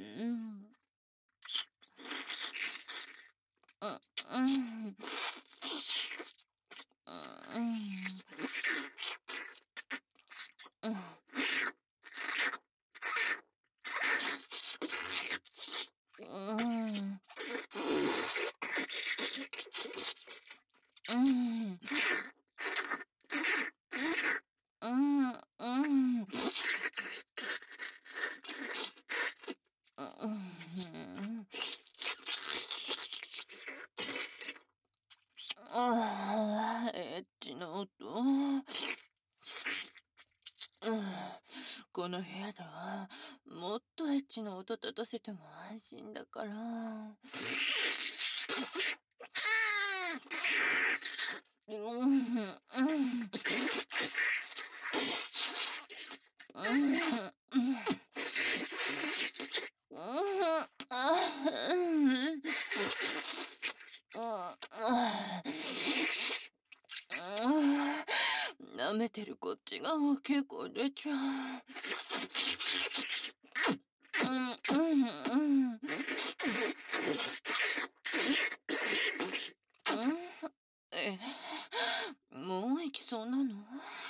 Speaker 2: エッチな音。この部屋ではもっとエッチな音立たせても安心だから。舐めてるこっちが結構出ちゃう。もう行きそうなの？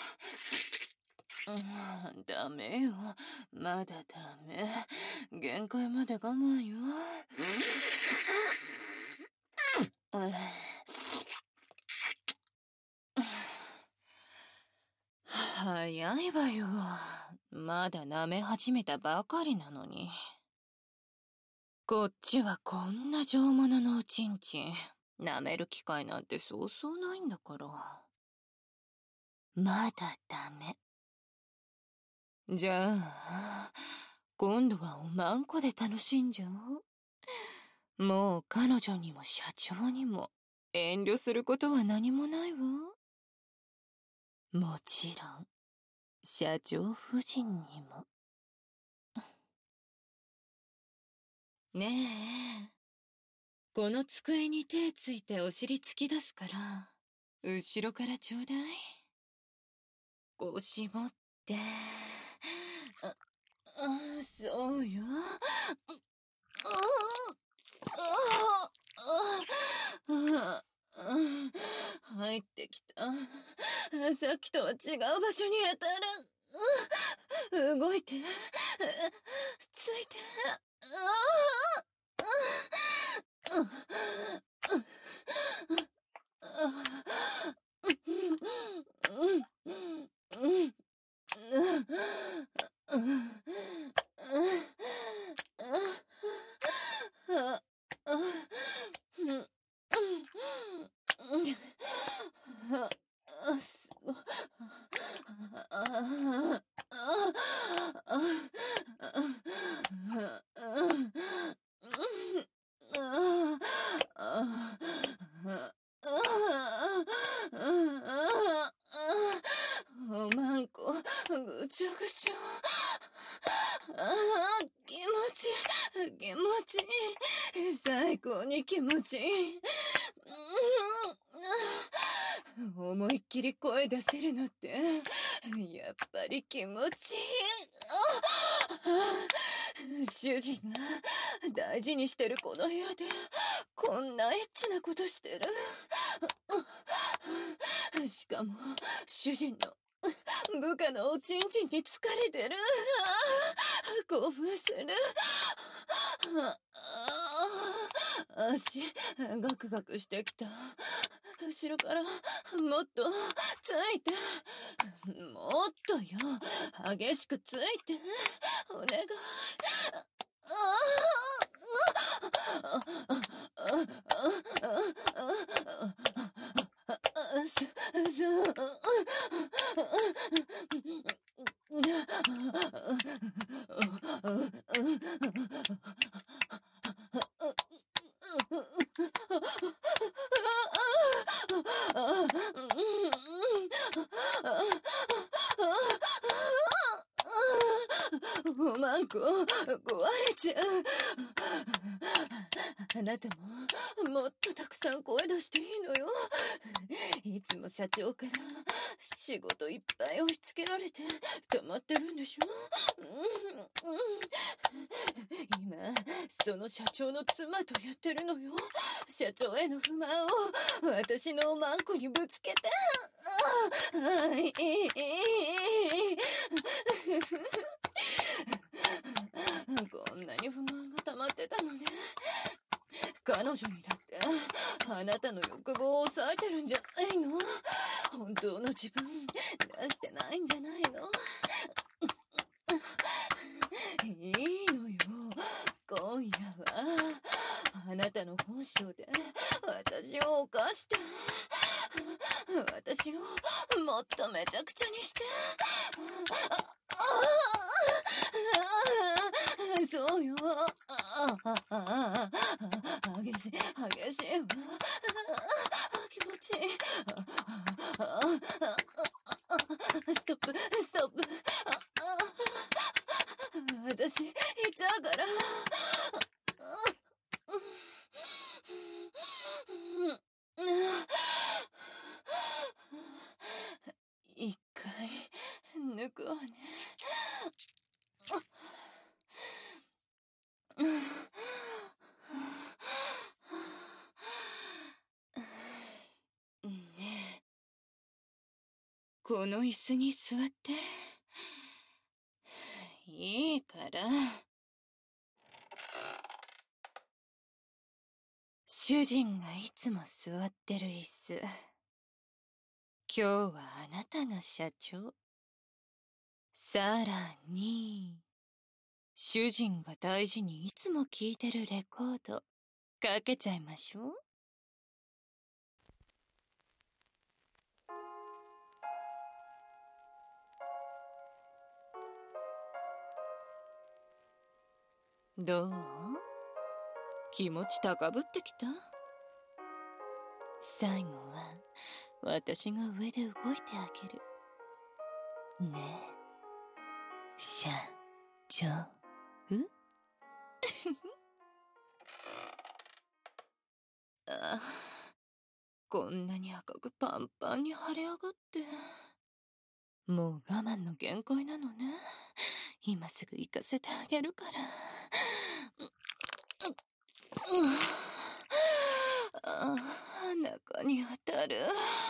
Speaker 2: ダメよ。まだダメ。限界まで我慢よ。早いわよ。まだ舐め始めたばかりなのに。こっちはこんな上物のおちんちん、舐める機会なんてそうそうないんだから。まだダメ。じゃあ、今度はおまんこで楽しんじゃおう。もう彼女にも社長にも遠慮することは何もないわ。もちろん、社長夫人にも。ねえ、この机に手ついてお尻突き出すから、後ろからちょうだい。こう絞って。そうよ。入ってきた。さっきとは違う場所に当たる。動いて。ついて。すごい。おまんこ、ぐちょぐちょ。気持ちいい、気持ちいい。最高に気持ちいい。思いっきり声出せるのって、やっぱり気持ちいい。主人が大事にしてるこの部屋で、こんなエッチなことしてる。しかも、主人の部下のおちんちんに疲れてる。興奮する。足ガクガクしてきた。後ろからもっとついて、もっとよ、激しくついて、お願い。おまんこ壊れちゃう。あなたももっとたくさん声出していいのよ。いつも社長から仕事いっぱい押し付けられて溜まってるんでしょ。今その社長の妻とやってるのよ。社長への不満を私のおまんこにぶつけて。こんなに不満が溜まってたのね。彼女にだってあなたの欲望を抑えてるんじゃないの？本当の自分出してないんじゃないの？いいのよ、今夜はあなたの本性で私を犯して、私をもっとめちゃくちゃにして。そうよ。激しいわ。気持ちいい。ストップ。私行っちゃうから。一回抜くわね。ねえ、この椅子に座って。いいから。主人がいつも座ってる椅子。今日はあなたが社長。さらに、主人が大事にいつも聴いてるレコードかけちゃいましょう。どう？気持ち高ぶってきた？最後は私が上で動いてあげる。ねえ、社長。あ、こんなに赤くパンパンに腫れ上がって。もう我慢の限界なのね。今すぐ行かせてあげるから。中に当たる。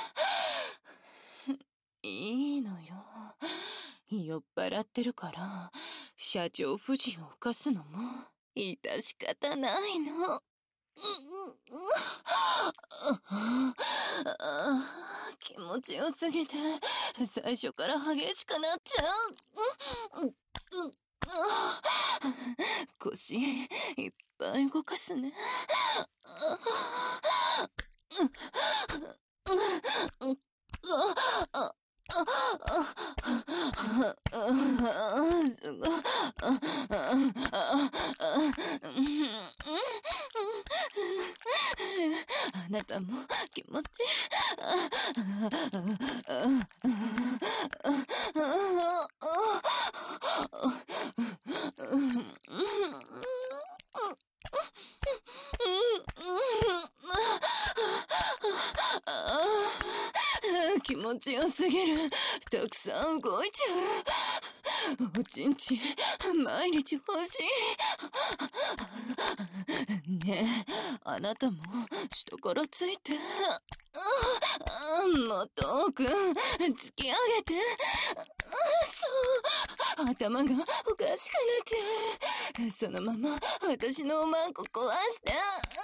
Speaker 2: いいのよ。酔っ払ってるから社長夫人を犯すのも致し方ないの。気持ちよすぎて最初から激しくなっちゃう。腰いっぱい動かすね。あなたも気持ち気持ちよすぎる。たくさん動いちゃう。おちんちん毎日欲しい。ねえ、あなたも下からついて。 もっと多く突き上げて。そう、頭がおかしくなっちゃう。そのまま私のおまんこ壊して。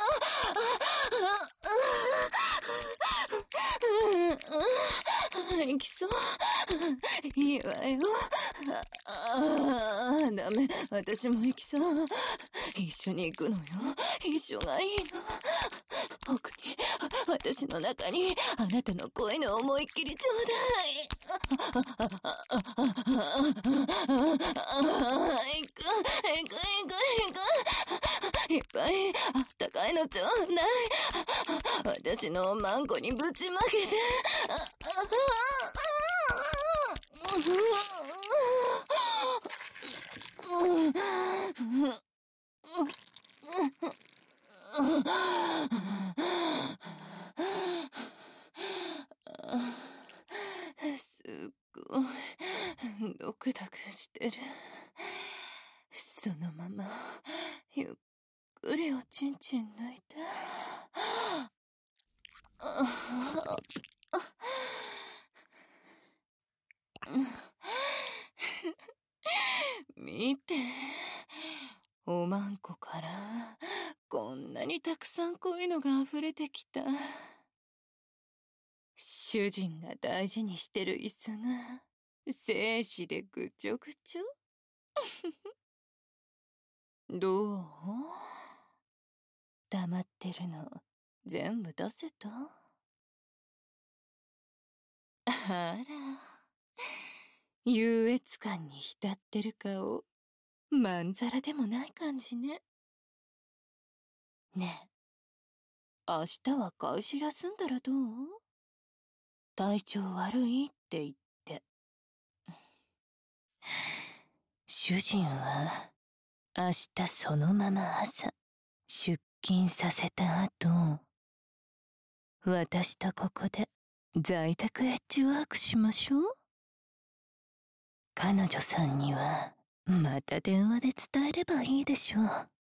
Speaker 2: 行きそう。いいわよ。ダメ、私も行きそう。一緒に行くのよ。一緒がいいの。僕に、私の中に、あなたの恋の思いっきりちょうだい。行く。いっぱいあったかいのちょうだい。私のマンコにぶちまけて。すっごいドクドクしてる。そのままゆっくりおちんちん抜いて。見て、おまんこからこんなにたくさん恋のが溢れてきた。主人が大事にしてる椅子が精子でぐちょぐちょ。どう？黙ってるの全部出せた？あら、優越感に浸ってる顔、まんざらでもない感じね。ねえ、明日は会社休んだらどう？体調悪いって言って。主人は明日そのまま朝出勤させた後、私とここで在宅エッジワークしましょう。彼女さんにはまた電話で伝えればいいでしょう。